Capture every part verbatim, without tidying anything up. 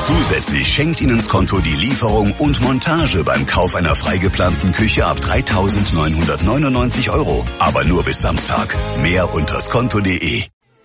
Zusätzlich schenkt Ihnen das Konto die Lieferung und Montage beim Kauf einer freigeplanten Küche ab dreitausendneunhundertneunundneunzig Euro. Aber nur bis Samstag. Mehr unter skonto punkt de.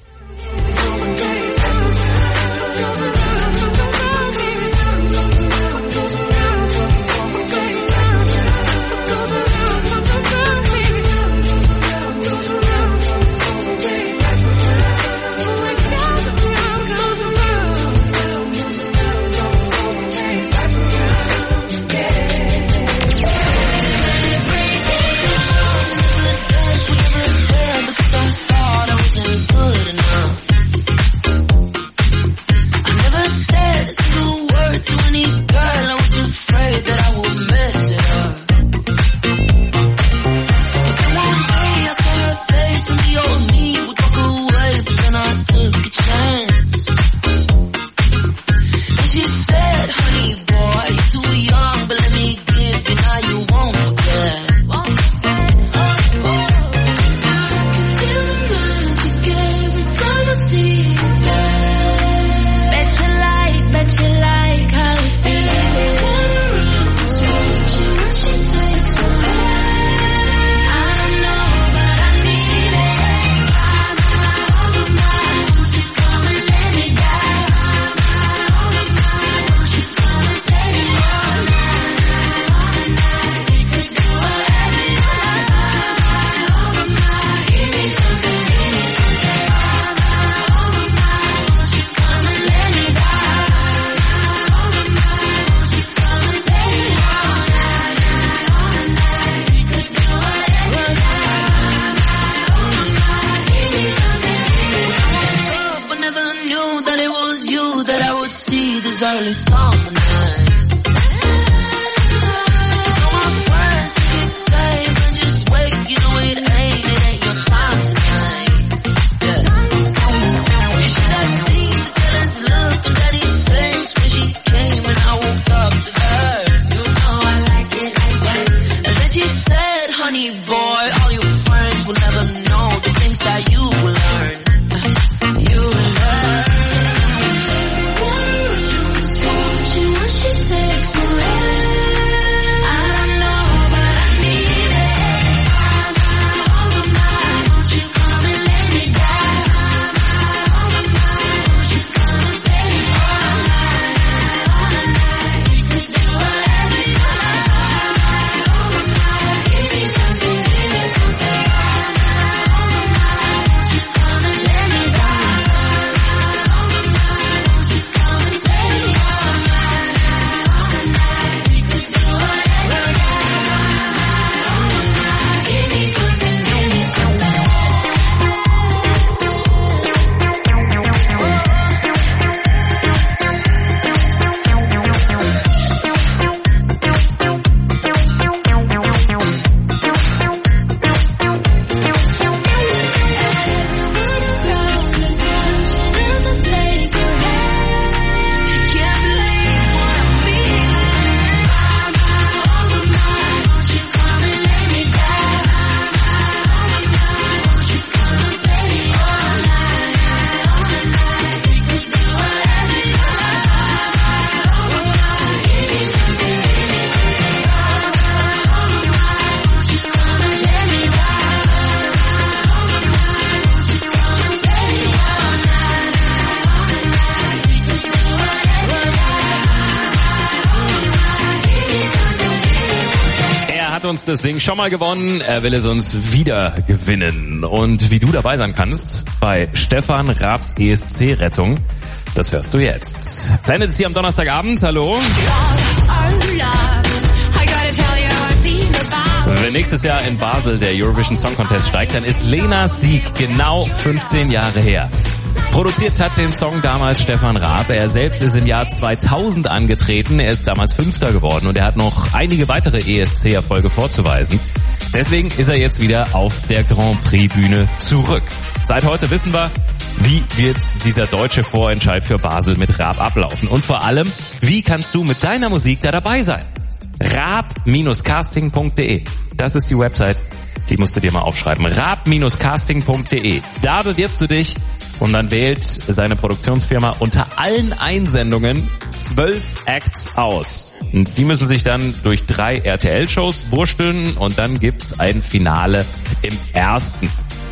Uns das Ding schon mal gewonnen, er will es uns wieder gewinnen. Und wie du dabei sein kannst bei Stefan Raabs E S C-Rettung, das hörst du jetzt. Planet ist hier am Donnerstagabend, hallo. Wenn nächstes Jahr in Basel der Eurovision Song Contest steigt, dann ist Lenas Sieg genau fünfzehn Jahre her. Produziert hat den Song damals Stefan Raab. Er selbst ist im Jahr zweitausend angetreten. Er ist damals Fünfter geworden und er hat noch einige weitere E S C-Erfolge vorzuweisen. Deswegen ist er jetzt wieder auf der Grand Prix-Bühne zurück. Seit heute wissen wir, wie wird dieser deutsche Vorentscheid für Basel mit Raab ablaufen. Und vor allem, wie kannst du mit deiner Musik da dabei sein? Raab Casting punkt de. Das ist die Website, die musst du dir mal aufschreiben. Raab Casting punkt de. Da bewirbst du dich Und dann wählt seine Produktionsfirma unter allen Einsendungen zwölf Acts aus. Und die müssen sich dann durch drei R T L-Shows wursteln und dann gibt's ein Finale im ersten.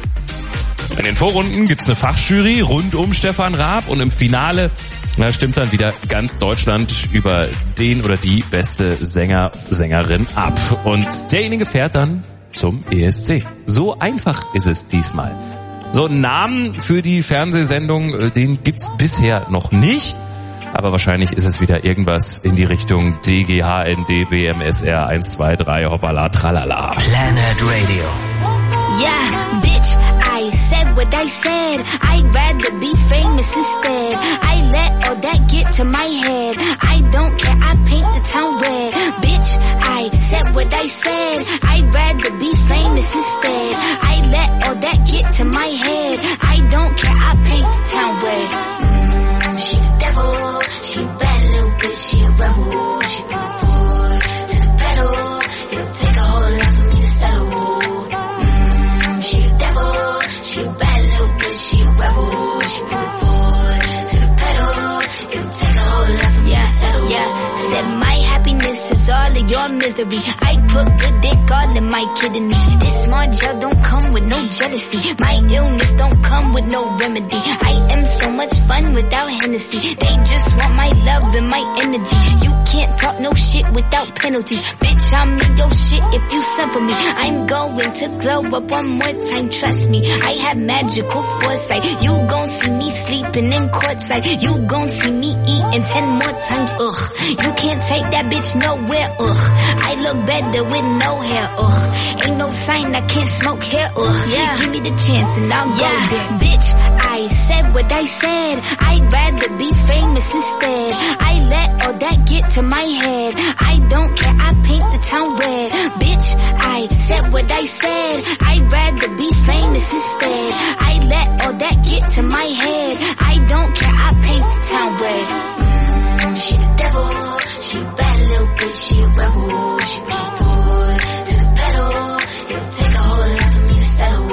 In den Vorrunden gibt's eine Fachjury rund um Stefan Raab und im Finale da stimmt dann wieder ganz Deutschland über den oder die beste Sänger, Sängerin ab. Und derjenige fährt dann zum E S C. So einfach ist es diesmal. So einen Namen für die Fernsehsendung, den gibt's bisher noch nicht. Aber wahrscheinlich ist es wieder irgendwas in die Richtung D G H N D B M S R eins zwei drei hoppala tralala. Planet Radio. Yeah, bitch, I said what I said. I'd rather be famous instead. I let all that get to my head. I don't care, I paint the town red. Bitch, I said what I said. I'd rather be famous instead. I let all that get to my head. I don't care, I paint the town red. Mm, she the devil, she a bad little bitch, she a rebel. She put her foot to the pedal. It'll take a whole lot for me to settle. She a devil, she a bad little bitch, she a rebel. She put her foot to the pedal. It'll take a whole lot for me to settle. Yeah, said my happiness is all of your misery. I put good dick all in my kidneys. This small gel don't come with no jealousy. My illness don't come with no remedy. I am so much fun without Hennessy. They just want my love and my energy. You can't talk no shit without penalties. Bitch, I'm in your shit if you send for me. I'm going to glow up one more time, trust me. I have magical foresight. You gon' see me sleeping in courtside. You gon' see me eating ten more times, ugh. You can't take that bitch nowhere, ugh. I look better with no hair, ugh. Ain't no sign I can't smoke hair, ugh. Yeah, give me the chance and I'll yeah. go there. Bitch, I said what I said. I'd rather be famous instead. I let all that get to my head. I don't care, I paint the town red. Bitch, I said what I said. I'd rather be famous instead. I let all that get to my head. I don't care, I paint the town red. Mm, she the devil, she a bad little bitch, she a rebel. She put her foot to the pedal. It'll take a whole lot for me to settle.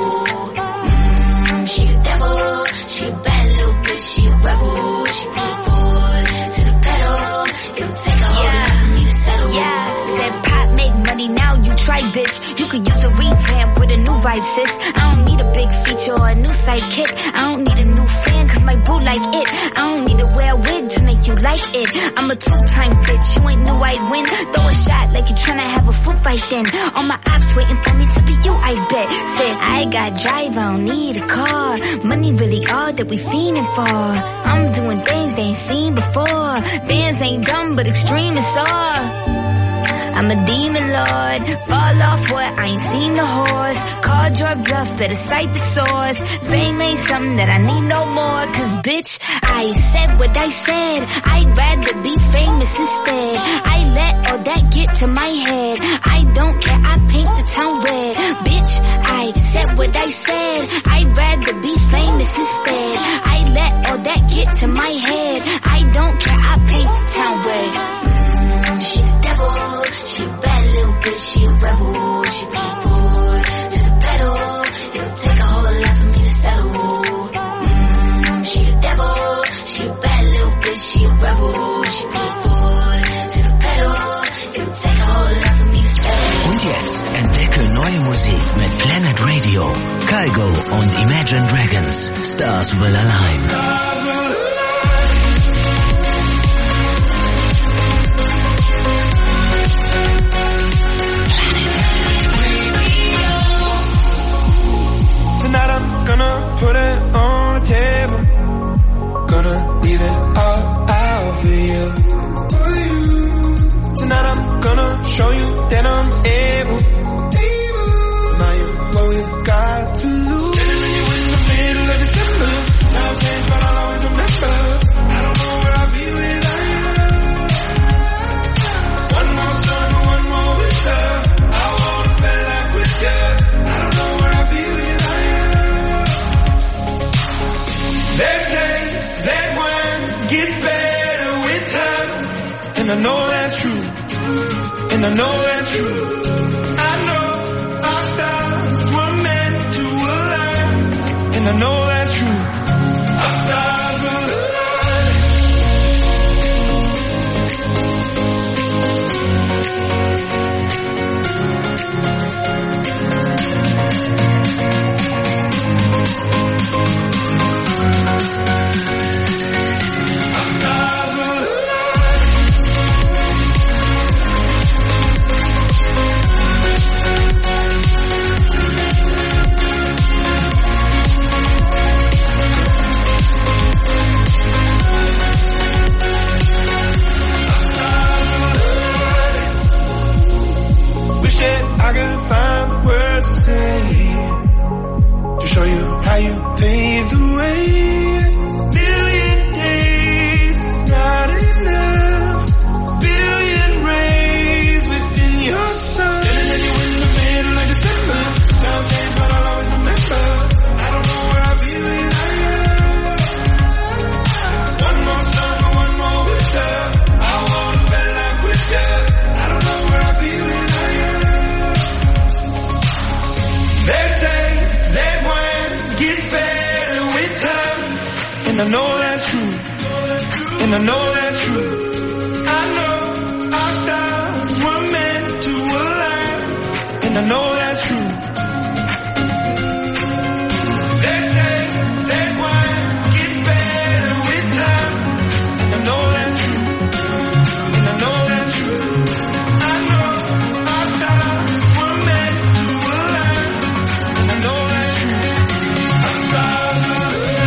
Mm, she the devil, she a bad little bitch, she a rebel. She put her foot to the pedal. It'll take a whole yeah. lot for me to settle. Yeah, said pop make money, now you try, bitch. You could use a revamp with a new vibe, sis. I don't need a big feature or a new sidekick. I don't need a new fan, cause my boo like it. I don't need to wear a wig to make you like it. I'm a two-time bitch, you ain't knew I'd win. Throw a shot like you tryna have a foot fight then. All my ops waiting for me to be you, I bet. Said, I got drive, I don't need a car. Money really all that we fiending for. I'm doing things they ain't seen before. Bands ain't dumb, but extreme is all. I'm a demon lord, fall off what, I ain't seen the horse. Called your bluff, better cite the source. Fame ain't something that I need no more. Cause bitch, I said what I said. I'd rather be famous instead. I let all that get to my head. I don't care, I paint the town red. Bitch, I said what I said. I'd rather be famous instead. I let all that get to my head. I don't care, I paint the town red. Mm, she the devil, she a bad little bitch, she a rebel. She put her foot to the pedal. It'll take a whole lot for me to settle. Mm, she the devil, she a bad little bitch, she a rebel. She put her foot to the pedal. It'll take a whole lot for me to settle. Und jetzt entdecke neue Musik mit Planet Radio. Kygo und Imagine Dragons. Stars Will Align. Tonight I'm gonna put it on the table. Gonna leave it all out for you. Tonight I'm gonna show you that I'm able. Now you're what we've got to lose. Standing with you in the middle of December. Time change, but I'll always remember. I don't know where I'll be without you. One more summer, one more winter. I wanna spend life with you. I don't know where I'll be without you. They say that one gets better with time. And I know that's true. And I know that's true. I know our stars were meant to align. And I know that's true. and I know that's true. I know our stars were meant to align, and I know that's true. They say that wine gets better with time, and I know that's true, and I know that's true. I know our stars were meant to align, and I know that's true. Our stars were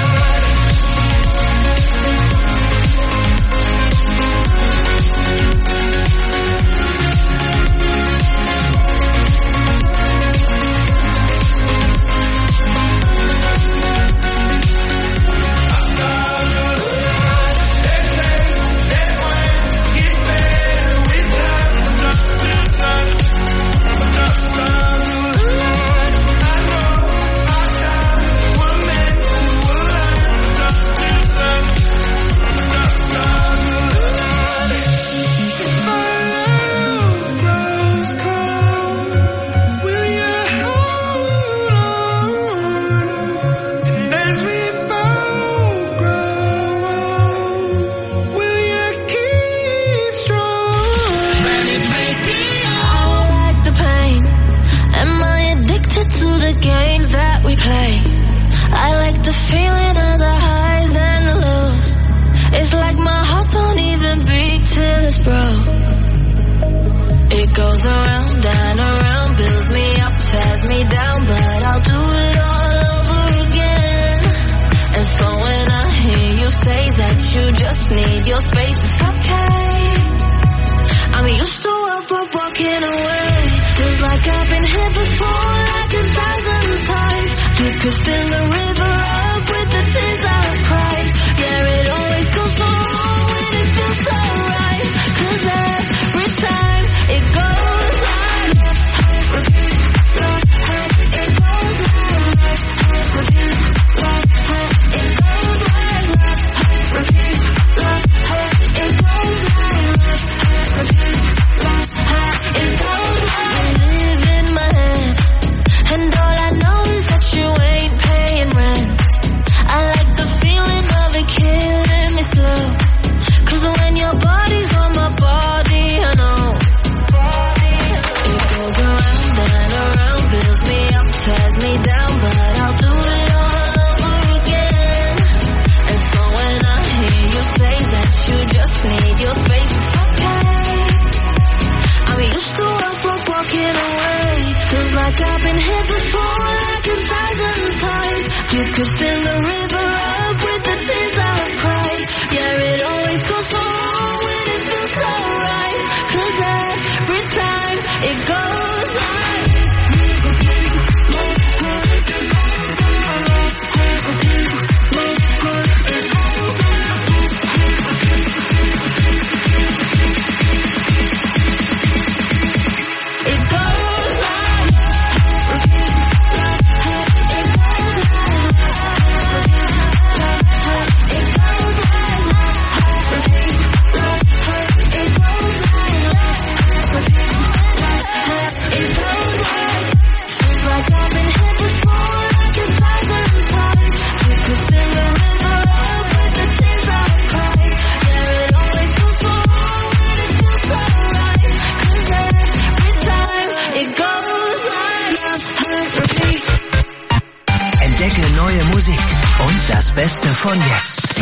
Beste von jetzt.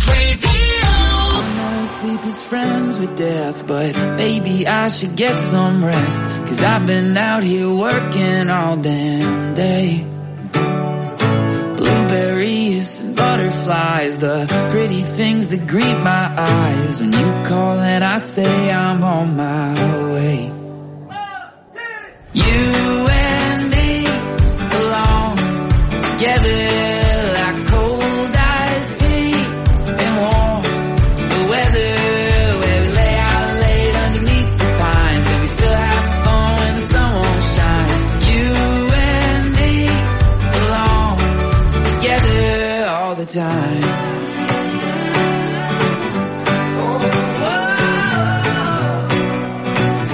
Sleep is friends with death, but maybe I should get some rest, 'cause I've been out here working all damn day. Blueberries and butterflies, the pretty things that greet my eyes when you call and I say I'm on my way. You and me belong together. Time. Oh,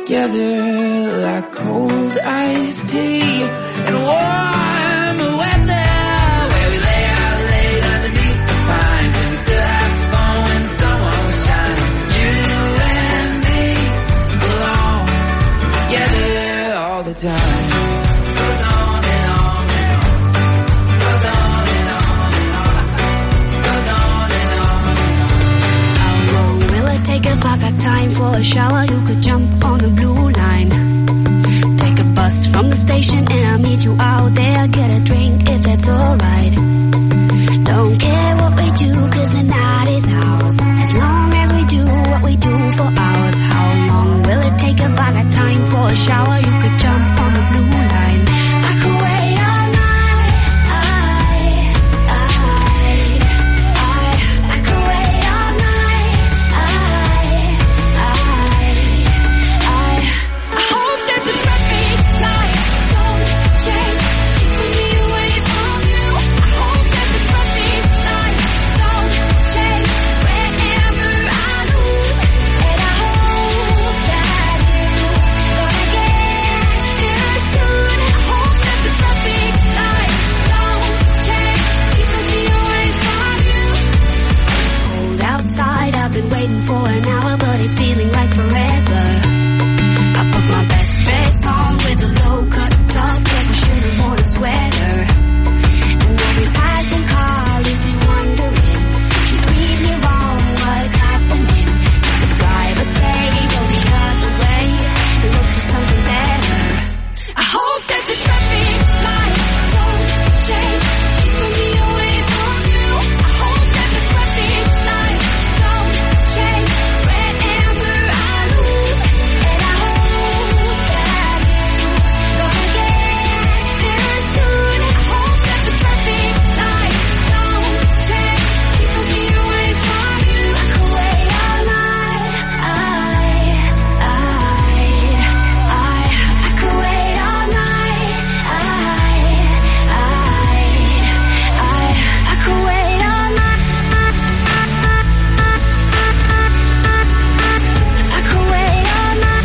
together like cold iced tea and warm weather, where we lay out late underneath the pines and we still have fun when the sun won't shine. You and me belong together all the time. Goes on and on and on. Goes on and on and on. Goes on and on and on. How long will it take if I got time for a shower? You could jump on the blue line. Take a bus from the station and I'll meet you out there. Get a drink if that's alright. Don't care what we do cause the night is ours. As long as we do what we do for hours. How long will it take if I got time for a shower? You could jump on the blue line. I could wait all night. I, I, I, I could wait all night. I, I, I, I hope that the traffic lights don't change, keeping me away from you. I hope that the traffic lights don't change whenever I lose. And I hope that you're gonna get here soon. I hope that the traffic lights don't change, keeping me away from you. It's cold outside, I've been waiting for an hour, but it's feeling like forever. I put my best dress on with a low-cut top, cause I should've worn a sweater. And every passing car leaves me wondering, just read me wrong, what's happening? Does the driver say go the other way and look for something better? I hope that the traffic lights don't change, keeping me away from you. I hope that the traffic lights don't change whenever I lose. And I hope that you're gonna get here soon. I hope that the traffic lights don't change, keeping me away from you. I could wait all night. I, I, I, I could wait all night. I, I, I, I could wait all night. I could wait all night.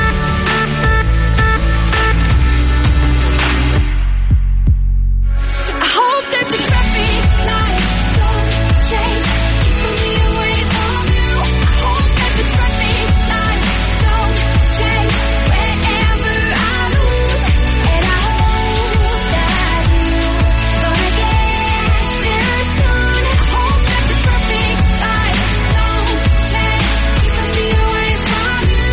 I hope that the traffic lights don't change, keeping me away from you. I hope that the traffic lights don't change whenever I lose. And I hope that you're gonna get there soon. I hope that the traffic lights don't change, keeping me away from you.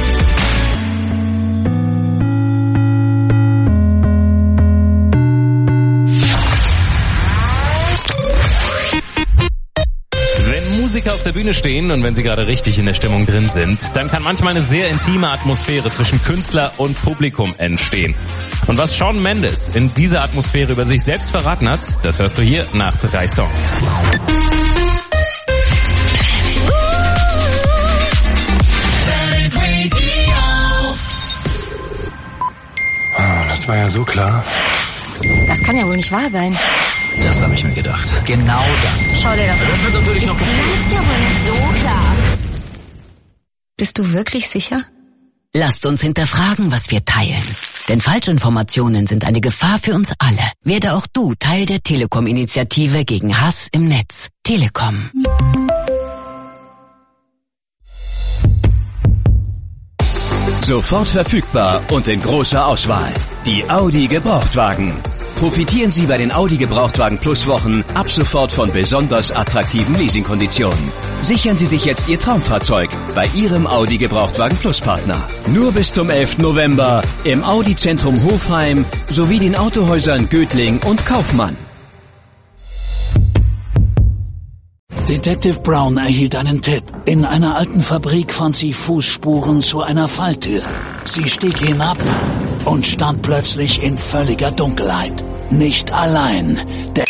Wenn Musiker auf der Bühne stehen und wenn sie gerade richtig in der Stimmung drin sind, dann kann manchmal eine sehr intime Atmosphäre zwischen Künstler und Publikum entstehen. Und was Shawn Mendes in dieser Atmosphäre über sich selbst verraten hat, das hörst du hier nach drei Songs. Ah, das war ja so klar. Das kann ja wohl nicht wahr sein. Das habe ich mir gedacht. Genau das. Schau dir das an. Das wird natürlich noch Glaub's ja wohl nicht so klar. Bist du wirklich sicher? Lasst uns hinterfragen, was wir teilen. Denn Falschinformationen sind eine Gefahr für uns alle. Werde auch du Teil der Telekom-Initiative gegen Hass im Netz. Telekom. Sofort verfügbar und in großer Auswahl. Die Audi Gebrauchtwagen. Profitieren Sie bei den Audi Gebrauchtwagen Plus Wochen ab sofort von besonders attraktiven Leasingkonditionen. Sichern Sie sich jetzt Ihr Traumfahrzeug bei Ihrem Audi Gebrauchtwagen Plus Partner. Nur bis zum elften November im Audi Zentrum Hofheim sowie den Autohäusern Götling und Kaufmann. Detective Brown erhielt einen Tipp. In einer alten Fabrik fand sie Fußspuren zu einer Falltür. Sie stieg hinab und stand plötzlich in völliger Dunkelheit. Nicht allein. Der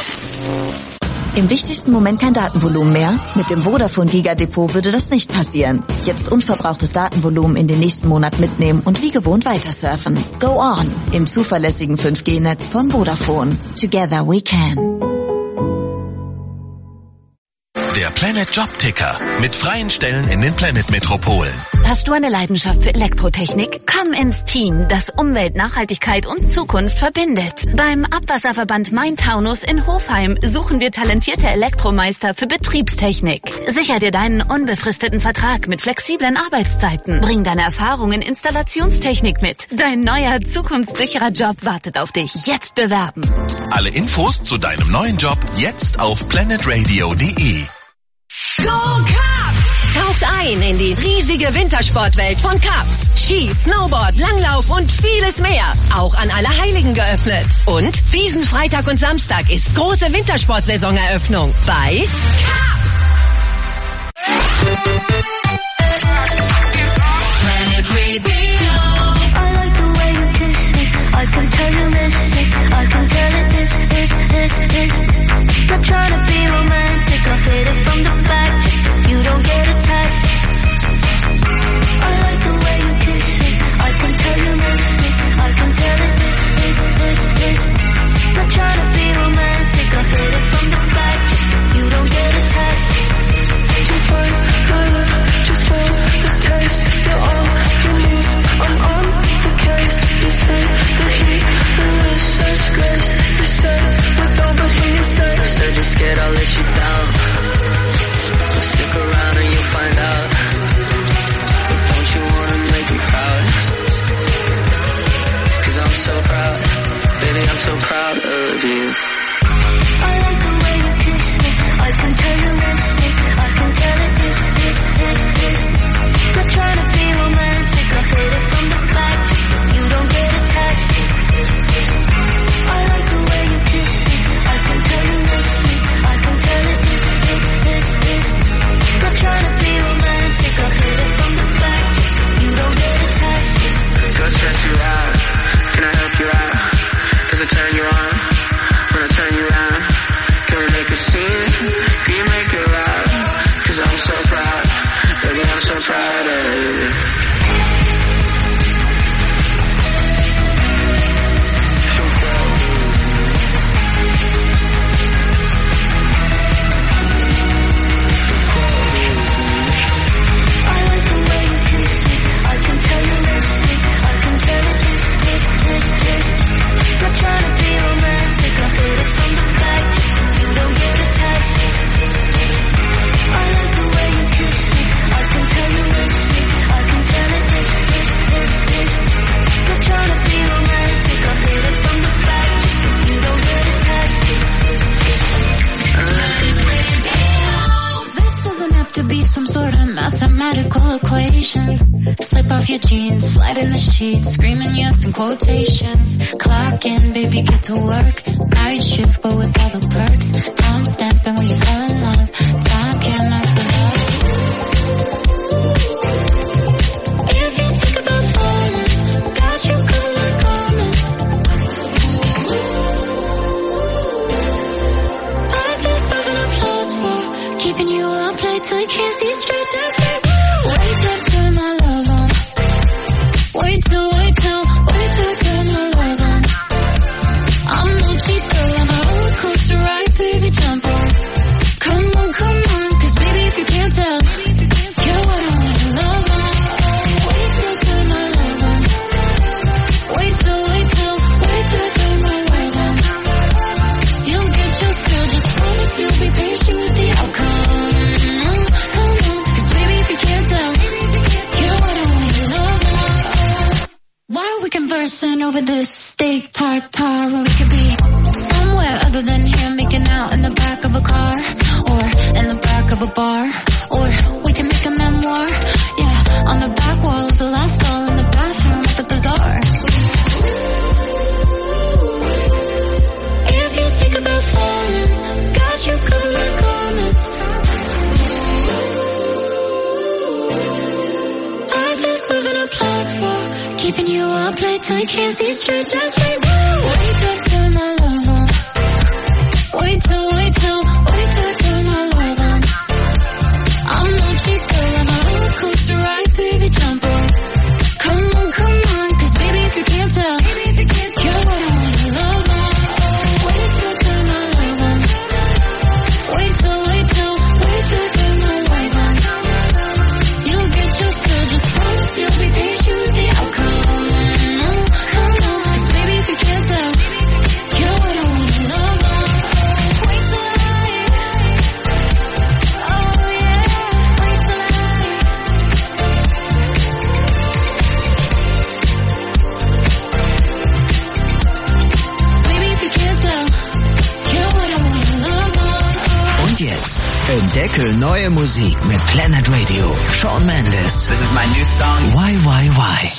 Im wichtigsten Moment kein Datenvolumen mehr? Mit dem Vodafone Giga Depot würde das nicht passieren. Jetzt unverbrauchtes Datenvolumen in den nächsten Monat mitnehmen und wie gewohnt weiter surfen. Go on! Im zuverlässigen fünf G Netz von Vodafone. Together we can. Der Der Planet Job Ticker mit freien Stellen in den Planet-Metropolen. Hast du eine Leidenschaft für Elektrotechnik? Komm ins Team, das Umwelt, Nachhaltigkeit und Zukunft verbindet. Beim Abwasserverband Main-Taunus in Hofheim suchen wir talentierte Elektromeister für Betriebstechnik. Sicher dir deinen unbefristeten Vertrag mit flexiblen Arbeitszeiten. Bring deine Erfahrung in Installationstechnik mit. Dein neuer, zukunftssicherer Job wartet auf dich. Jetzt bewerben. Alle Infos zu deinem neuen Job jetzt auf planet radio punkt de. Go Cubs! Taucht ein in die riesige Wintersportwelt von Cubs. Ski, Snowboard, Langlauf und vieles mehr. Auch an Allerheiligen geöffnet. Und diesen Freitag und Samstag ist große Wintersportsaisoneröffnung bei Cubs. Planet Radio. I like the way you kiss me. I can tell you miss it. I can tell it is, is, is, is. Not trying to be romantic. I'll hit it from the back just so you don't get attached. I like the way you kiss me. I can tell you miss it. I can tell it is, is, is, is. Not trying to be romantic. I'll hit it from the back just so you don't get attached. You bite my lip just for the taste. You're all you need. I'm on the case. You take the heat and wish such grace. You say we don't, but he stays. Said you're scared I'll let you down. But stick around and you'll find out. But don't you wanna make me proud? Cause I'm so proud. Baby, I'm so proud of you. I like the way you kiss me. I can tell you miss me. I can tell it is, is, is, is. Not trying to be romantic. I'll hit it from the back just so you don't get attached. I like the way you kiss me. I can tell you miss me. I can tell it is, is, is, is. Not trying to be romantic. I'll hit it from the back just so you don't get attached. So I stress you out. Can I help you out? Does it turn you on? When I turn you around, can we make a scene? Can you make it loud? Cause I'm so proud. Baby, I'm so proud of you. Not trying to be romantic, I'll hit it from the back just so you don't get attached. I like the way you kiss me. I can tell you miss me. I can tell it is, is, is, is. Not trying to be romantic, I'll hit it from the back just so you don't get attached. This doesn't have to be some sort of mathematical equation. Slip off your jeans, slide in the sheets, screaming yes in quotations. Clock in, baby, get to work. Night shift, but with all the perks. Time stamping when you fell in love. Time can't mess with us. If you think about falling, got you covered like garments. I deserve an applause for keeping you up late till you can't see straight. Just wait till I turn my love on. Wait till, wait till, wait till I turn my love on. I'm no cheat girl, I'm a roller coaster ride, baby, jump on. Come on, come on, cause baby, if you can't tell, you're what I wanna love on. Wait till I turn my love on. Wait till, wait till, wait till I turn my love on. You'll get your fill, just promise you'll be patient with the outcome. Come on, cause baby, if you can't tell, you're what I wanna love on. Why are we conversing over this steak tartare when we could be somewhere other than here, making out in the back of a car or in the back of a bar, or we can make a memoir, yeah, on the back wall of the last stall in the bathroom at the bazaar. If you think about falling, got you covered like garments. I deserve an applause for keeping you up late till you can't see straight. Just wait, wait till I turn my love on. Wait till, wait till, wait till I turn my love on. I'm no cheat girl, I'm a roller coaster ride, baby, jump on. Come on, come on, cause baby, if you can't tell, you're what I wanna love on. Wait till I turn my love on. Wait till, wait till, wait till I Neue Musik mit Planet Radio. Shawn Mendes. This is my new song. Why, why, why?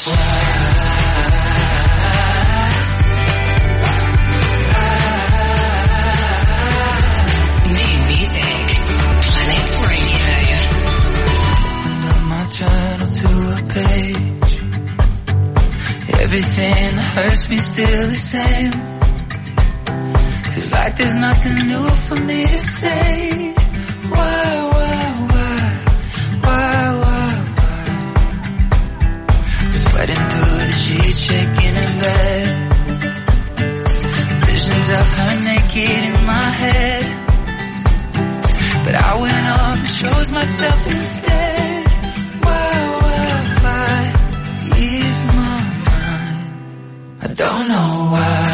New music. Planet Radio. My journal to a page. Everything that hurts me still the same. Feels like there's nothing new for me to say. Why, why, why, why, why, why? Sweating through the sheets, shaking in bed. Visions of her naked in my head. But I went off and chose myself instead. Why, why, why is my mind? I don't know why.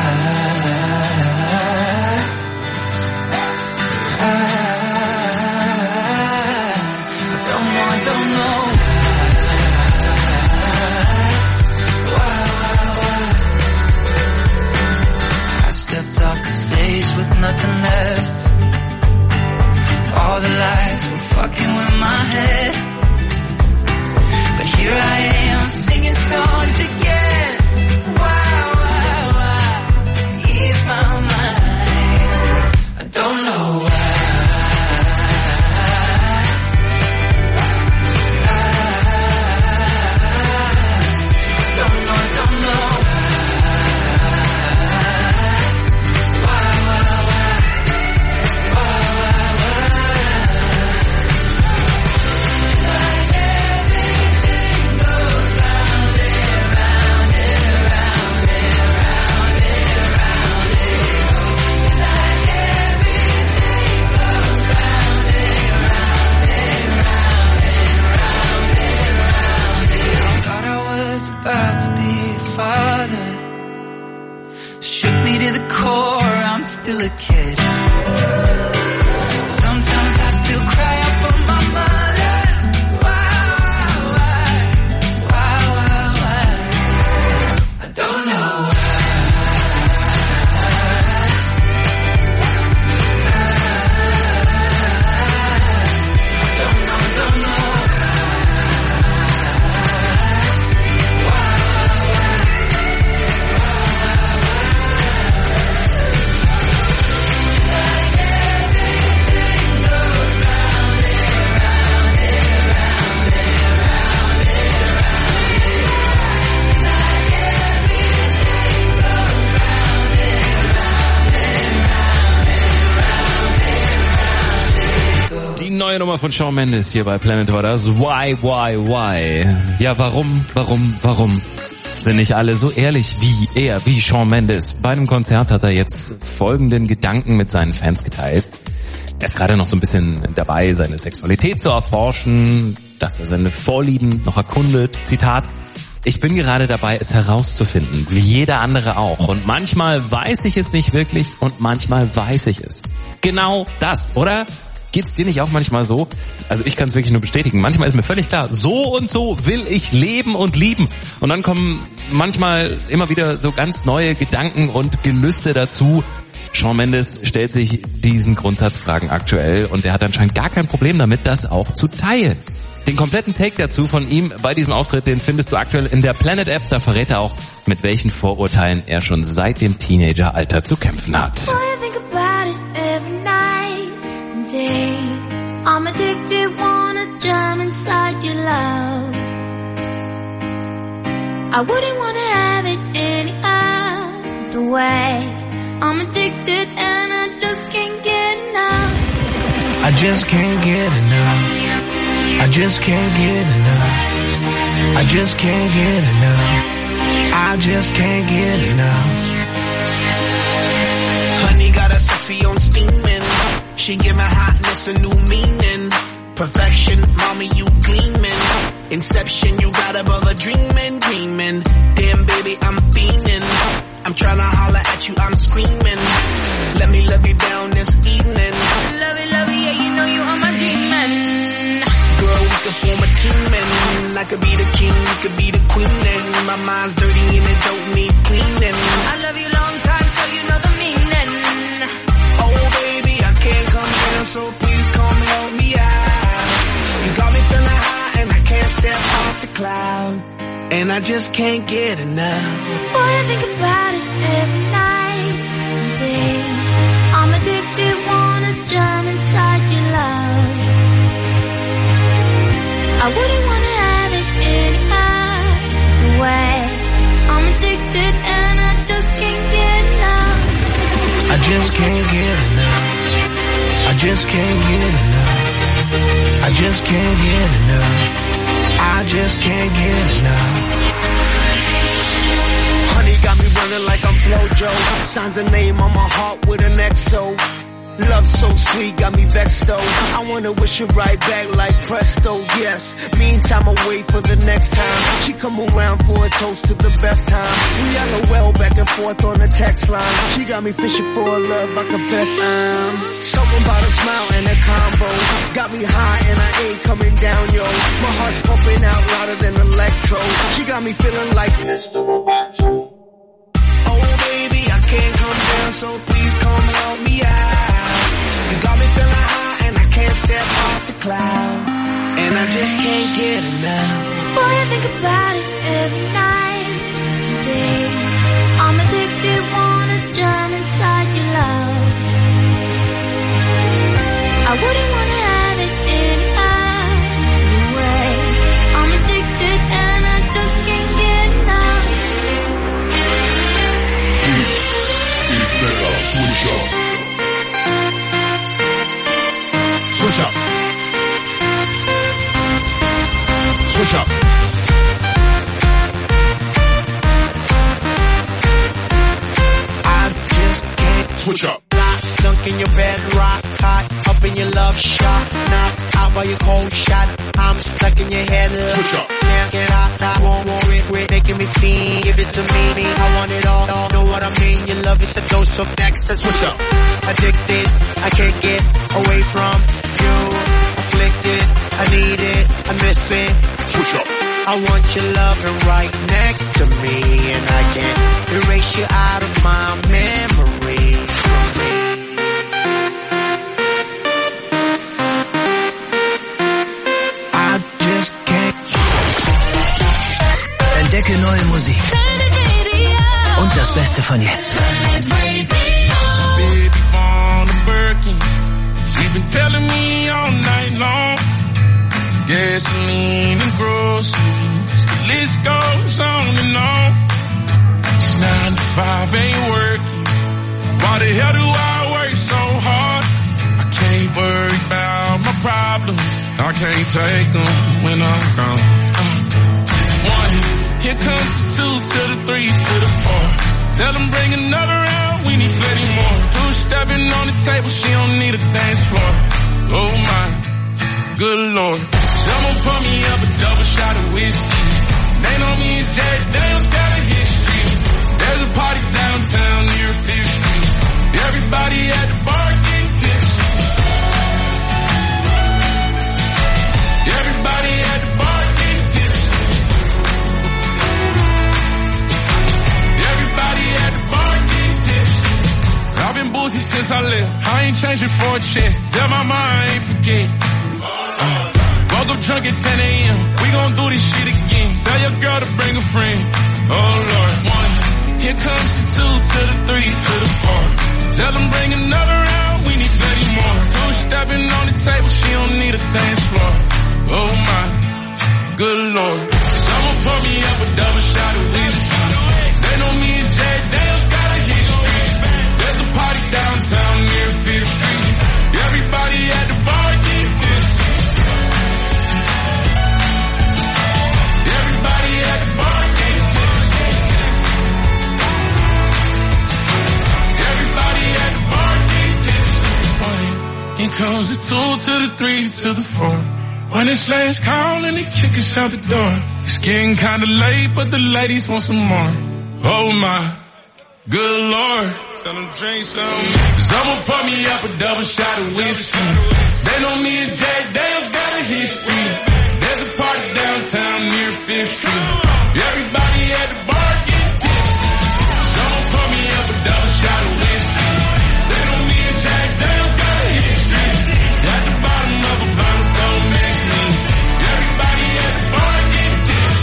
Nothing left. All the lights were fucking with my head. But here I am singing songs again. Why, why, why? Ease my mind. I don't know why. I don't know, I don't know. To the core, I'm still a kid. Sometimes I still cry out for my mother. Why, why, why, why, why? I don't know why. I don't know, I don't know. Neue Nummer von Shawn Mendes hier bei Planet war das. Why, why, why? Ja, warum, warum, warum sind nicht alle so ehrlich wie er, wie Shawn Mendes? Bei einem Konzert hat er jetzt folgenden Gedanken mit seinen Fans geteilt. Er ist gerade noch so ein bisschen dabei, seine Sexualität zu erforschen, dass er seine Vorlieben noch erkundet. Zitat: Ich bin gerade dabei, es herauszufinden, wie jeder andere auch. Und manchmal weiß ich es nicht wirklich und manchmal weiß ich es. Genau das, oder? Geht's dir nicht auch manchmal so? Also ich kann es wirklich nur bestätigen. Manchmal ist mir völlig klar, so und so will ich leben und lieben. Und dann kommen manchmal immer wieder so ganz neue Gedanken und Gelüste dazu. Shawn Mendes stellt sich diesen Grundsatzfragen aktuell und er hat anscheinend gar kein Problem damit, das auch zu teilen. Den kompletten Take dazu von ihm bei diesem Auftritt, den findest du aktuell in der Planet App. Da verrät er auch, mit welchen Vorurteilen er schon seit dem Teenageralter zu kämpfen hat. I'm addicted, wanna jump inside your love. I wouldn't wanna have it any other way. I'm addicted and I just can't get enough. I just can't get enough. I just can't get enough. I just can't get enough. I just can't get enough. Honey got a sexy on steaming. She give my hotness a new meaning. Perfection, mommy, you gleaming. Inception, you got a brother dreaming, dreaming. Damn, baby, I'm fiending. I'm tryna holler at you, I'm screaming. Let me love you down this evening. Love it, love it, yeah, you know you are my demon. Girl, we could form a team and I could be the king, you could be the queen. And my mind's dirty and it don't need cleaning. I love you long time, so you know the meaning. Oh, baby, I can't come down, so please come help me out. cloud, and I just can't get enough. Boy, I think about it every night and day. I'm addicted, wanna jump inside your love. I wouldn't wanna have it any other way. I'm addicted and I just can't get enough. I just can't get enough. I just can't get enough. I just can't get enough. I just can't get enough. Honey got me running like I'm Flojo. Signs a name on my heart with an X O. Love so sweet, got me vexed though. I wanna wish it right back like presto, yes. Meantime, I wait for the next time she come around for a toast to the best time. We LOL back and forth on the text line. She got me fishing for a love, I confess I'm something about a smile and a combo. Got me high and I ain't coming down, yo. My heart's pumping out louder than electro. She got me feeling like Mister Roboto. Oh baby, I can't come down, so please come help me out. You got me feeling high and I can't step off the cloud, and I just can't get enough. Boy, I think about it every night and day. I'm addicted, wanna jump inside your love. I wouldn't wanna have it any other way. I'm addicted and I just can't get enough. This is Mega Switch Up. Switch up. Switch up. I just can't switch up. Not sunk in your bed, rock hot, up in your love shot, knocked out by your cold shot. I'm stuck in your head. Switch up. Can't get out, I won't worry, quit making me feel. Give it to me, I want it all. Know what I mean? Your love is a dose of next. Switch up. Addicted, I can't get away from you. Afflicted, I need it, I miss it. Switch up. I want your loving right next to me, and I can't erase you out of my memory. I just can't. Entdecke neue Musik und das Beste von jetzt. Baby born a Birkin. She's been telling me all night long. Gasoline and groceries, the list goes on and on. This nine to five ain't working. Why the hell do I work so hard? I can't worry about my problems. I can't take them when I'm gone. Uh, one, here comes the two to the three to the four. Tell them bring another round, we need plenty more. Two stepping on the table, she don't need a dance floor. Oh my, good lord. Someone pour me up a double shot of whiskey. They know me and Jack Daniels got a history. There's a party downtown near Fifth Street. Everybody at the bar getting tipsy. Everybody at the bar getting tipsy. Everybody at the bar getting tipsy. I've been boozy since I left. I ain't changing for a check. Tell my mom I ain't forget. Uh. Woke up drunk at ten a.m. We gon' do this shit again. Tell your girl to bring a friend. Oh Lord. One. Here comes the two to the three to the four. Tell them bring another round. We need plenty more. Two stepping on the table. She don't need a dance floor. Oh my. Good lord. Someone pour me up a double shot of whiskey. They know me and Jack Daniels got a history. There's a party downtown near Fifth Street. Everybody at the bar getting tipsy. Here comes the two to the three to the four. When it's last call and they kick us out the door. It's getting kinda late, but the ladies want some more. Oh my, good lord. Tell them drink some. Someone pour me up a double shot of whiskey. They know me and Jack Daniels got a history. There's a party downtown near Fifth Street. Everybody at the bar getting tipsy. Someone pour me up a double shot of whiskey. They know me and Jack Daniels got a history. At the bottom of a bottle, don't mix me. Everybody at the bar getting tipsy.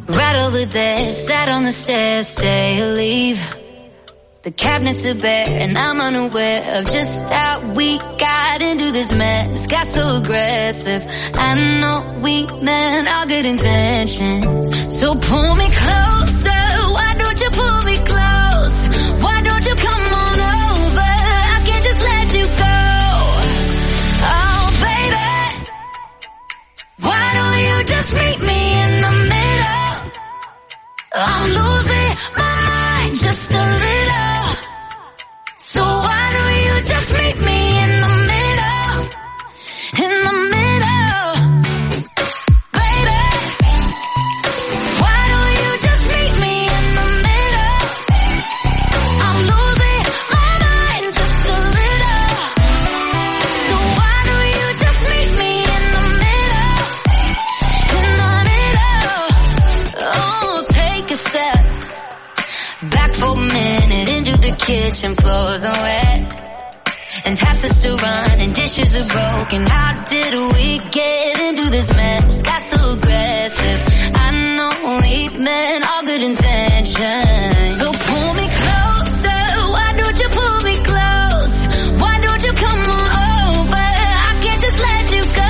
Right over there, sat on the stairs, stay or leave. The cabinets are bare and I'm unaware of just how we got into this mess. Got so aggressive. I know we meant all good intentions. So pull me closer. Why don't you pull me close? Why don't you come on over? I can't just let you go. Oh baby, why don't you just meet me in the middle? I'm losing my mind just a little. So why don't you just meet me in the middle, in the middle, baby? Why don't you just meet me in the middle? I'm losing my mind just a little. So why don't you just meet me in the middle, in the middle? Oh, take a step back for a minute into the kitchen, floors are wet and taps are still running, dishes are broken. How did we get into this mess? Got so aggressive. I know we meant all good intentions. So pull me closer. Why don't you pull me close? Why don't you come on over? I can't just let you go.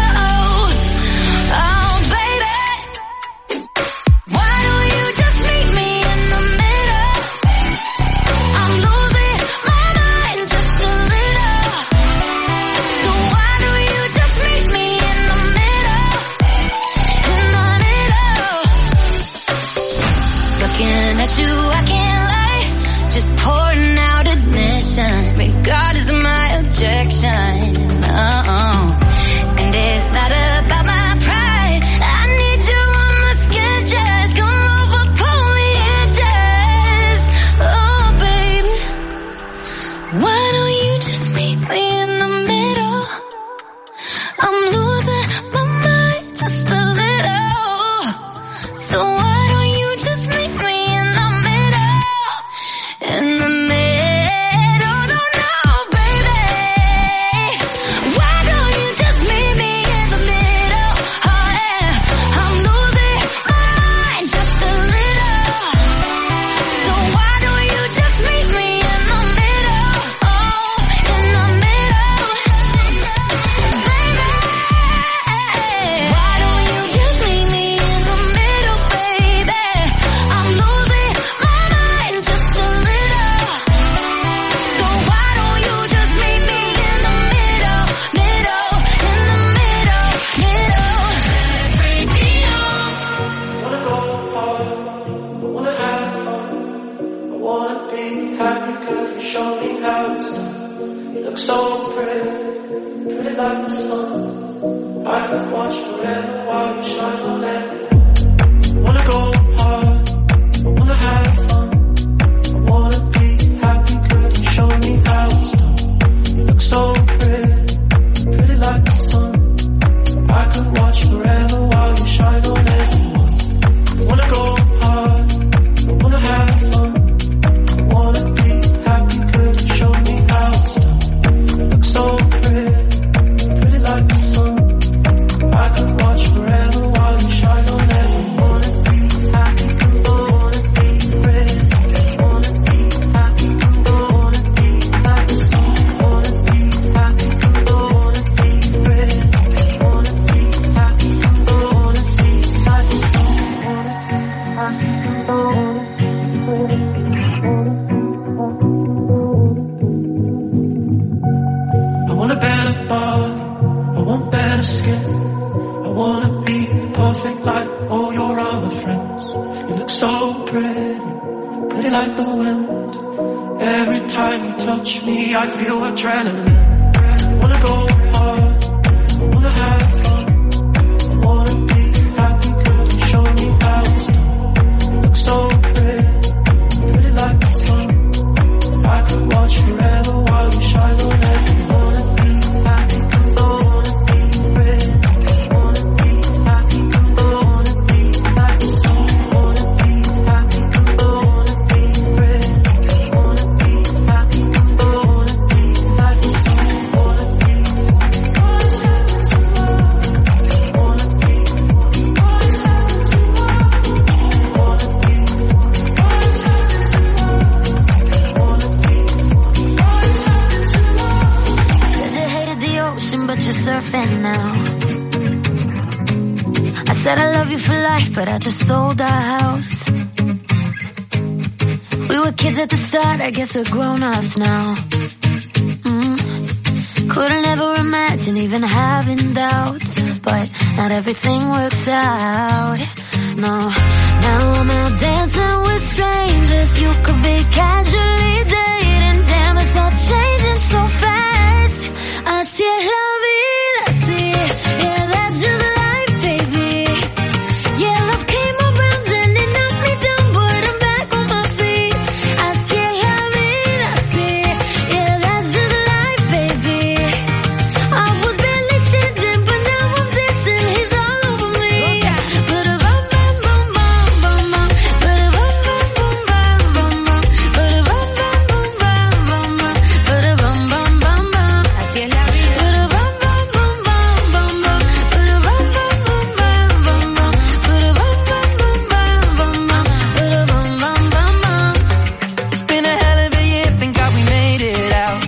Oh baby, why don't you just meet me in the middle? I'm losing my mind just a little. So why don't you just meet me in the middle, in the middle? Looking at you, I can't lie, just pouring out admission, regardless of my objection. Oh, and it's not about my pride. I need you on my skin, just come over, pull me in, just. Oh, baby, why don't you just meet me in the middle? I'm losing my mind just a little. So why don't you just meet me in the middle, in the middle? No, no, baby. Why don't you just meet me in the middle? Oh yeah, I'm losing my mind just a little. So why don't you just meet me in the middle? Oh, in the middle, baby. Why don't you just meet me in the middle, baby? I'm losing my mind just a little. So why don't you just meet me in the middle, middle, in the middle, middle. Wanna go hard, I wanna have fun, I wanna be happy, could you show me how it's done? You look so pretty, pretty like the sun. I could watch forever while you shine on everyone. Wanna go hard, I wanna have fun, I wanna be happy, could you show me how it's done? You look so pretty, pretty like the sun. I could watch forever while you shine on everyone. Wanna go hard, I wanna have fun, I wanna be happy, could you show me how it's done? You look so pretty, pretty like the sun. I could watch forever while you shine on everyone. Wanna be happy, wanna be pretty, wanna be happy, wanna be like the sun. Wanna be happy, wanna be pretty, wanna be happy, wanna be like the sun. I want a better body, I want better skin, I wanna be perfect like all your other friends. You look so pretty, pretty like the wind. Every time you touch me, I feel adrenaline. Wanna go hard, I wanna have fun, I wanna be happy, could you show me how it's done? You look so pretty, pretty like the sun. I could watch forever while you shine on everyone. Wanna be happy, wanna be pretty, wanna be happy, wanna be like the sun. Wanna be happy, wanna be pretty, wanna be happy, wanna be like the sun. but I just sold our house. We were kids at the start, I guess we're grown-ups now. Mm. Couldn't ever imagine even having doubts, but not everything works out. No, now I'm out dancing with strangers. You could be casually dating. Damn, it's all changing so fast. I still love it, I see it. Yeah, that's just life, baby. Yeah, love came around and it knocked me down, but I'm back on my feet. I still love it, I see it. Yeah, that's just life, baby. I was barely standing, but now I'm dancing. He's all over me. Ba-da-bum, bum, bum, bum, bum, bum. Ba-da-bum, bum, bum, bum, bum, bum. Ba-da-bum, bum, bum, bum, bum, bum. Ba-da-bum, bum, bum, bum. I still love it. Ba-da-bum, bum, bum, bum, bum, bum. Ba-da-bum, bum, bum, bum, bum, bum. Ba-da-bum, bum, bum, bum, bum, bum. Ba-da-bum, bum, bum, bum. It's been a hell of a year, thank God we made it out.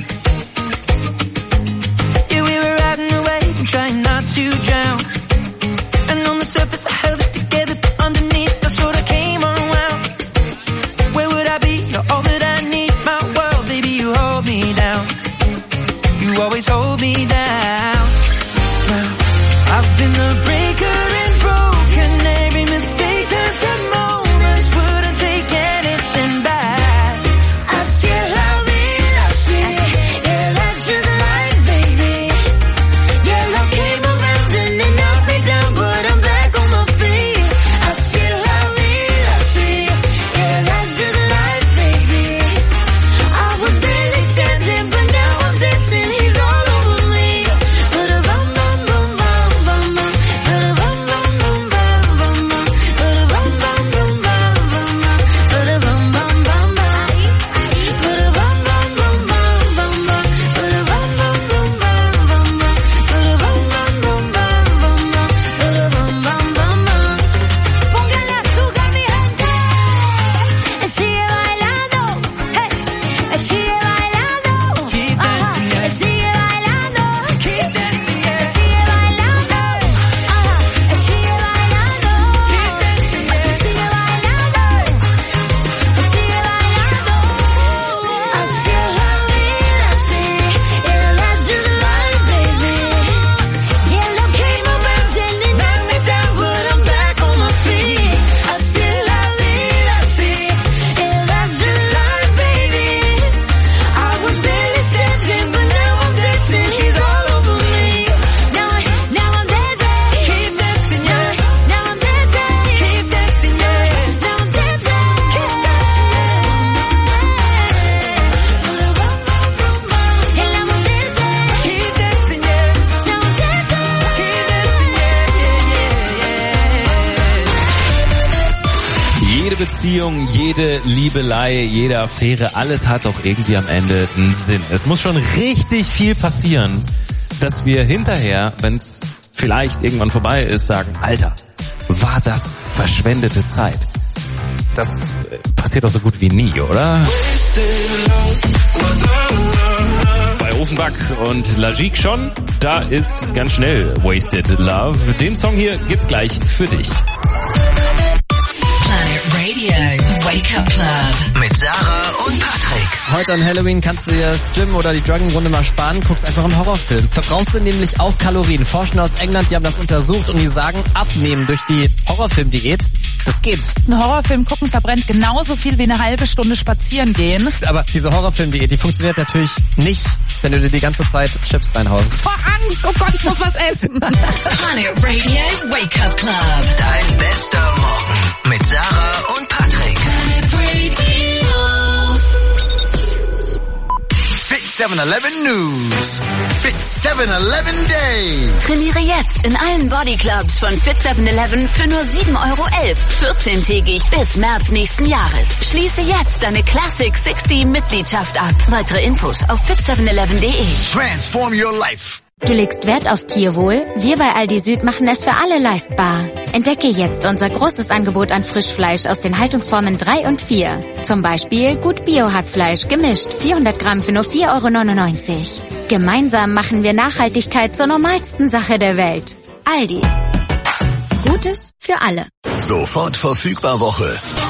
Yeah, we were riding away and trying not to drown. And on the surface I held it together, but underneath I sort of came unwound. Where would I be? You're all that I need, my world, baby, you hold me down. You always hold me down. Well, I've been the breaker and broken. Every mistake turns to moments. Wouldn't take anything back. I still love it, I see it. Yeah, that's just life, baby. Yeah, love came around and it knocked me down, but I'm back on my feet. I still love it, I see it. Yeah, that's just life, baby. I was barely standing, but now I'm dancing. He's all over me. Ba-da-bum, bum, bum, bum, bum, bum. Ba-da-bum, bum, bum, bum, bum, bum. Ba-da-bum, bum, bum, bum, bum, bum. Ba-da-bum, bum, bum, bum. Ba-da-bum, bum, bum, bum, bum, bum. Ba-da-bum, bum, bum, bum, bum, bum. Ba-da-bum, bum, bum, bum, bum, bum. Ba-da-bum, bum, bum, bum. Póngale azúcar, mi gente. Sigue bailando. Hey. Sigue bailando. Ajá. Sigue bailando. Sigue bailando. Ajá. Sigue bailando. Sigue bailando. Sigue bailando. I still love it, I see. Yeah, that's just life, baby. Yeah, love came around and it knocked me down, but I'm back on my feet. I still love it, I see. Yeah, that's just life, baby. I was barely standing, but now I'm dancing. She's all over me. Now, I, now I'm dancing. Keep dancing, yeah. Now I'm dancing. Keep dancing, yeah. Now I'm dancing. Keep dancing, yeah. And now I'm dancing. Keep dancing, yeah. Now I'm dancing. Keep dancing, yeah. Jede Beziehung, jede Liebelei, jede Affäre, alles hat doch irgendwie am Ende einen Sinn. Es muss schon richtig viel passieren, dass wir hinterher, wenn es vielleicht irgendwann vorbei ist, sagen, Alter, war das verschwendete Zeit. Das äh, passiert doch so gut wie nie, oder? Bei Offenbach und Lagique schon, da ist ganz schnell Wasted Love. Den Song hier gibt's gleich für dich. Planet Radio, Wake Up Club. Mit Sarah und Patrick. Heute an Halloween kannst du dir das Gym oder die Joggingrunde mal sparen, guckst einfach einen Horrorfilm. Verbrauchst du nämlich auch Kalorien. Forscher aus England, die haben das untersucht und die sagen, abnehmen durch die Horrorfilmdiät, das geht. Ein Horrorfilm gucken verbrennt genauso viel wie eine halbe Stunde spazieren gehen. Aber diese Horrorfilmdiät, die funktioniert natürlich nicht, wenn du dir die ganze Zeit Chips reinhaust. Vor Angst, oh Gott, ich muss was essen. Planet Radio, Wake Up Club. Dein bester Morgen mit Sarah und Patrick. Planet Radio. Fit seven eleven News. Fit seven eleven Day. Trainiere jetzt in allen Bodyclubs von Fit seven eleven für nur sieben Euro elf, vierzehntägig bis März nächsten Jahres. Schließe jetzt deine Classic sechzig Mitgliedschaft ab. Weitere Infos auf fit seven eleven punkt de. Transform your life. Du legst Wert auf Tierwohl? Wir bei Aldi Süd machen es für alle leistbar. Entdecke jetzt unser großes Angebot an Frischfleisch aus den Haltungsformen drei und vier. Zum Beispiel Gut Bio-Hackfleisch gemischt, vierhundert Gramm für nur vier Euro neunundneunzig. Gemeinsam machen wir Nachhaltigkeit zur normalsten Sache der Welt. Aldi. Gut Gutes für alle. Sofort verfügbar Woche.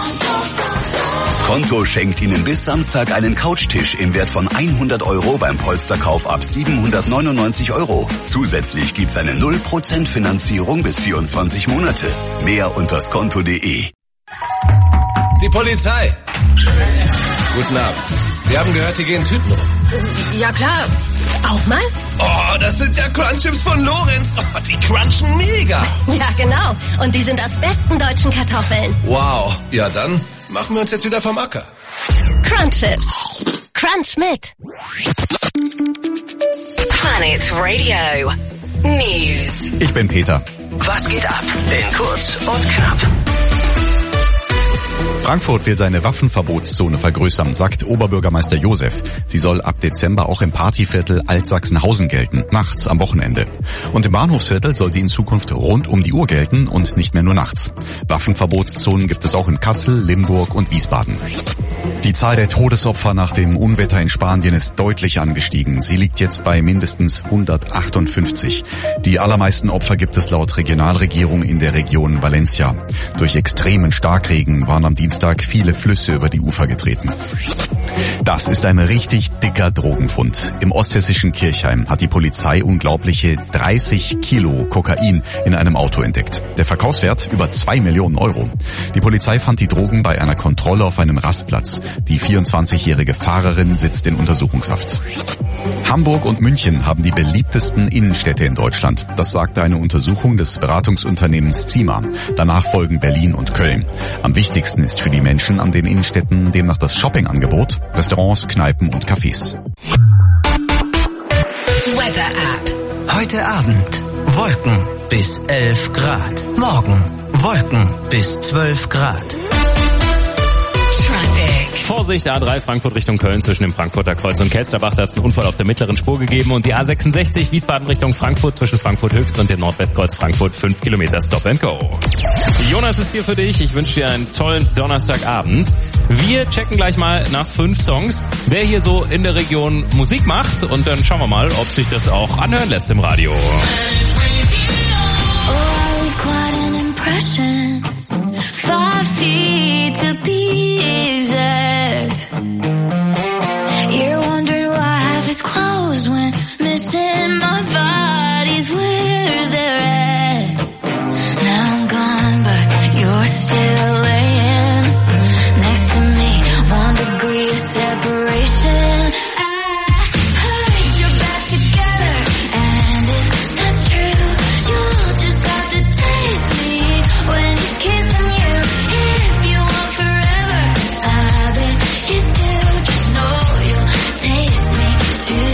Skonto schenkt Ihnen bis Samstag einen Couchtisch im Wert von hundert Euro beim Polsterkauf ab siebenhundertneunundneunzig Euro. Zusätzlich gibt's eine null Prozent Finanzierung bis vierundzwanzig Monate. Mehr unter skonto punkt de. Die Polizei. Guten Abend. Wir haben gehört, hier gehen Tüten rum. Ja klar. Auch mal? Oh, das sind ja Crunchips von Lorenz. Oh, die crunchen mega. Ja, genau. Und die sind aus besten deutschen Kartoffeln. Wow. Ja, dann machen wir uns jetzt wieder vom Acker. Crunchips. Crunch mit. Planet Radio News. Ich bin Peter. Was geht ab? In kurz und knapp. Frankfurt will seine Waffenverbotszone vergrößern, sagt Oberbürgermeister Josef. Sie soll ab Dezember auch im Partyviertel Altsachsenhausen gelten, nachts am Wochenende. Und im Bahnhofsviertel soll sie in Zukunft rund um die Uhr gelten und nicht mehr nur nachts. Waffenverbotszonen gibt es auch in Kassel, Limburg und Wiesbaden. Die Zahl der Todesopfer nach dem Unwetter in Spanien ist deutlich angestiegen. Sie liegt jetzt bei mindestens hundertachtundfünfzig. Die allermeisten Opfer gibt es laut Regionalregierung in der Region Valencia. Durch extremen Starkregen waren am Dienstag viele Flüsse über die Ufer getreten. Das ist ein richtig dicker Drogenfund. Im osthessischen Kirchheim hat die Polizei unglaubliche dreißig Kilo Kokain in einem Auto entdeckt. Der Verkaufswert über zwei Millionen Euro. Die Polizei fand die Drogen bei einer Kontrolle auf einem Rastplatz. Die vierundzwanzigjährige Fahrerin sitzt in Untersuchungshaft. Hamburg und München haben die beliebtesten Innenstädte in Deutschland. Das sagte eine Untersuchung des Beratungsunternehmens Zima. Danach folgen Berlin und Köln. Am wichtigsten ist für die Menschen an den Innenstädten demnach das Shoppingangebot, Restaurants, Kneipen und Cafés. Weather App. Heute Abend Wolken bis elf Grad. Morgen Wolken bis zwölf Grad. Vorsicht, A drei Frankfurt Richtung Köln zwischen dem Frankfurter Kreuz und Kelsterbach. Da hat es einen Unfall auf der mittleren Spur gegeben. Und die A sechsundsechzig Wiesbaden Richtung Frankfurt zwischen Frankfurt Höchst und dem Nordwestkreuz Frankfurt fünf Kilometer Stop and Go. Jonas ist hier für dich. Ich wünsche dir einen tollen Donnerstagabend. Wir checken gleich mal nach fünf Songs, wer hier so in der Region Musik macht. Und dann schauen wir mal, ob sich das auch anhören lässt im Radio. You're wondering why half his clothes went missing. My body's where they're at. Now I'm gone, but you're still laying next to me. One degree of separation. I heard you're back together, and if that's true, you'll just have to taste me when he's kissing you. If you want forever, I bet you do. Just know you'll taste me too.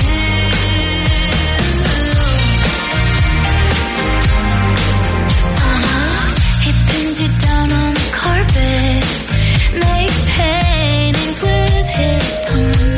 Uh-huh. He pins you down on the carpet, makes paintings with his tongue.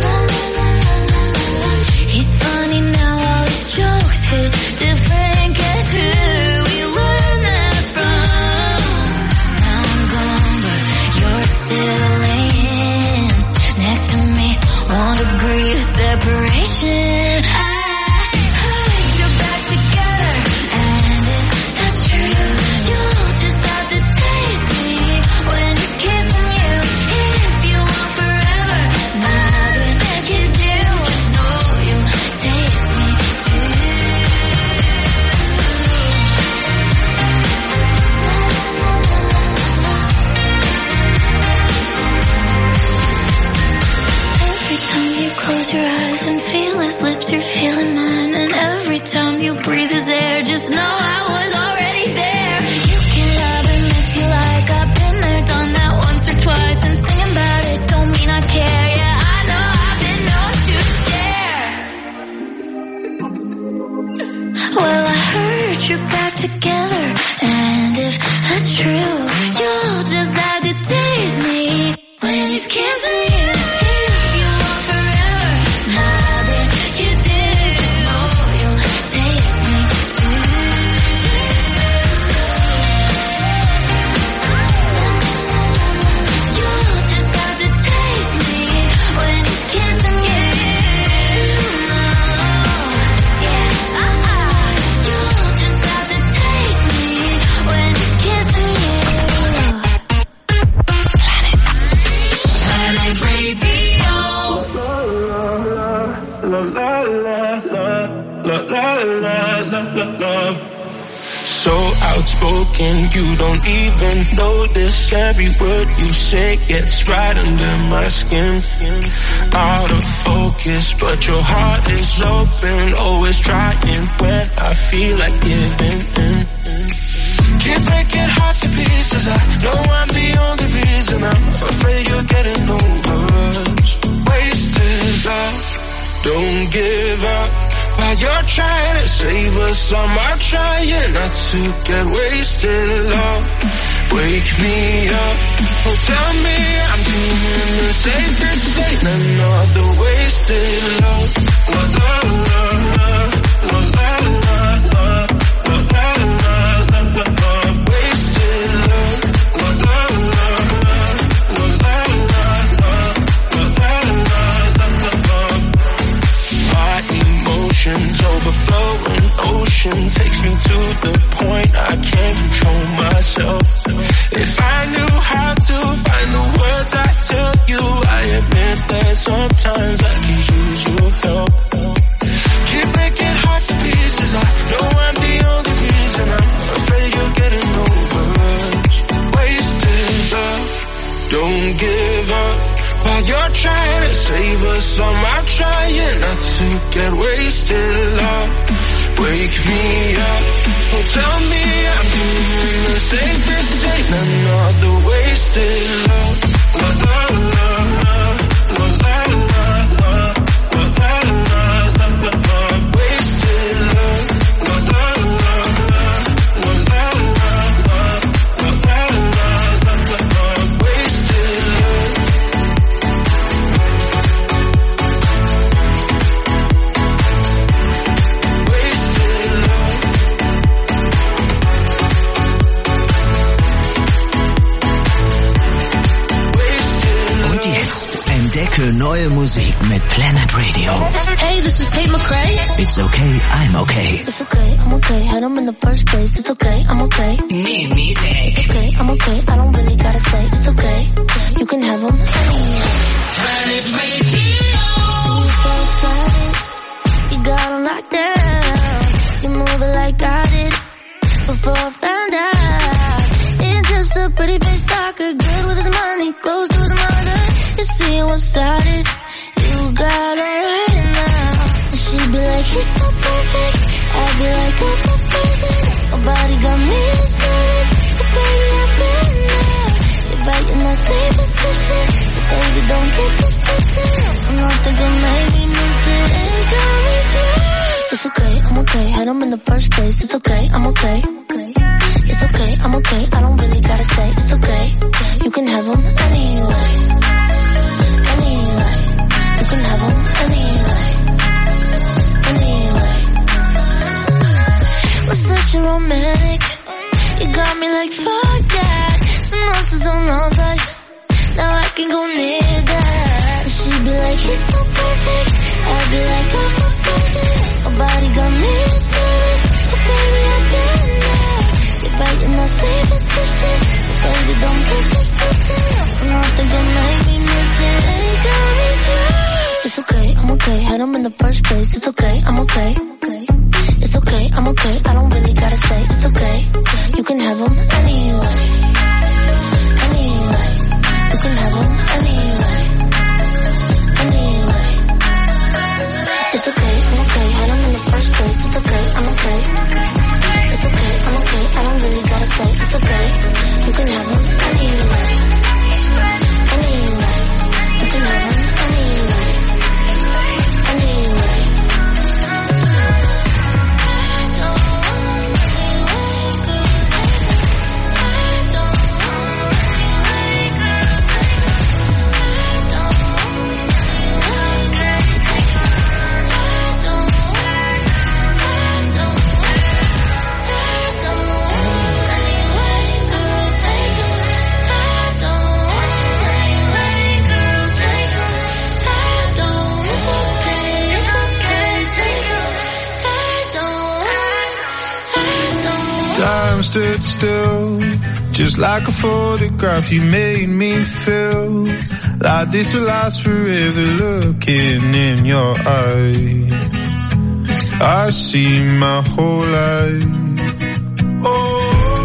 He's funny now, all his jokes hit different. Guess who we learned that from? Now I'm gone, but you're still laying next to me. One degree of separation. I heard you're back together, and if that's true, you'll just have to taste me when he's kissing you. If you want forever, I bet you do. Just know you'll taste me too. Every time you close your eyes and feel his lips, you're feeling mine. And every time you breathe his air, just know I was already there. You can love him if you like. I've been there, done that once or twice. And singing about it don't mean I care. Yeah, I know I've been known to share. Well, I heard you're back together, and if that's true, you'll just have to taste me when he's kissing you. If you want forever, I bet you do. outspoken, you don't even notice. Every word you say gets right under my skin. Out of focus, but your heart is open. Always trying when I feel like giving in. Keep breaking hearts to pieces. I know I'm the only reason. I'm afraid you're getting over us. Wasted love, don't give up. While you're trying to save us, I'm trying not to get wasted. Love, wake me up. Oh, tell me I'm doing the safest. Ain't another wasted love. La la la la la la la la la la la. Wasted love. La la la la la la la la la. My emotions overflowing, ocean takes me to the point I can't control myself. If I knew how to find the words I tell you, I admit that sometimes I can use your help. Keep breaking hearts to pieces. I know I'm the only reason. I'm afraid you're getting over us. Wasted love, don't give up. While you're trying to save us, I'm trying not to get wasted. Love, wake me up. Oh, tell me I'm doing the safest. Ain't another wasted love. La la la la la la la la la la la. Wasted love. La la la la la la la la la la. Wasted love. Entdecke neue Musik mit Planet Radio. Hey, this is Tate McRae. It's okay, I'm okay. It's okay, I'm okay. Had them in the first place. It's okay, I'm okay. New music. It's okay, I'm okay. I don't really gotta say. It's okay. You can have them. Planet Radio. You're so excited. You got them locked down. You move it like I did before I found out. It's just a pretty face talker, good with his money, close to his mother. You see what started, you got her right now. And she'd be like, he's so perfect. I'd be like, I'm perfect. Nobody got me as nervous, but baby, I've been there. You're biting that sleep position, so baby, don't get this twisted. I'm not thinking maybe miss it, ain't got me serious. It's okay, I'm okay. Had them in the first place. It's okay, I'm okay. It's okay, I'm okay. I don't really gotta say. It's okay. You can have them anyway. You can have them anyway, anyway. We're such a romantic. You got me like fuck that. Some monsters on our place. Now I can go near that. She'd be like, he's so perfect. I'd be like, I'm perfect. Nobody got me as nervous, but baby, I've been there. You're biting that sleep position, so baby, don't get this twisted. I'm not thinking maybe miss it. Ain't got me serious. It's okay, I'm okay. Had them in the first place. It's okay, I'm okay. It's okay, I'm okay. I don't really gotta say. It's okay. You can have them anyway. Anyway. You can have them anyway. Anyway. It's okay, I'm okay. Had them in the first place. It's okay, I'm okay. It's okay, I'm okay. I don't really gotta say. It's okay. You can have them anyway. Anyway. You can have them anyway. Time stood still, just like a photograph. You made me feel like this will last forever. Looking in your eyes, I see my whole life. Oh.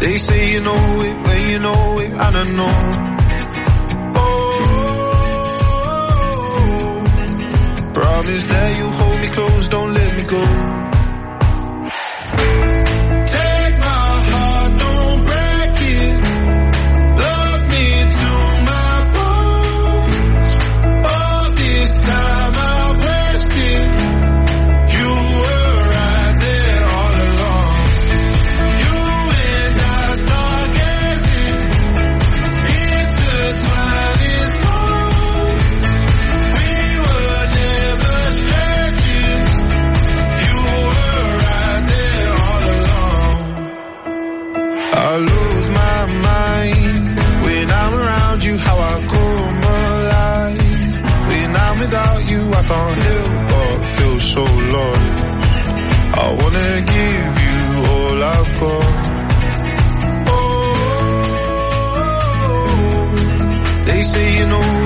They say you know it when you know it, and I know. Oh, promise that you hold me close, don't let me go. Take my heart, don't break it. Love me to my bones. All this time I've wasted. You were right there all along. You and I stargazing, intertwined in songs. We were never strangers. You were right there all along. I lose my mind when I'm around you, how I come alive. When I'm without you, I can't help but feel so lost. I wanna give you all I've got. Oh, they say you know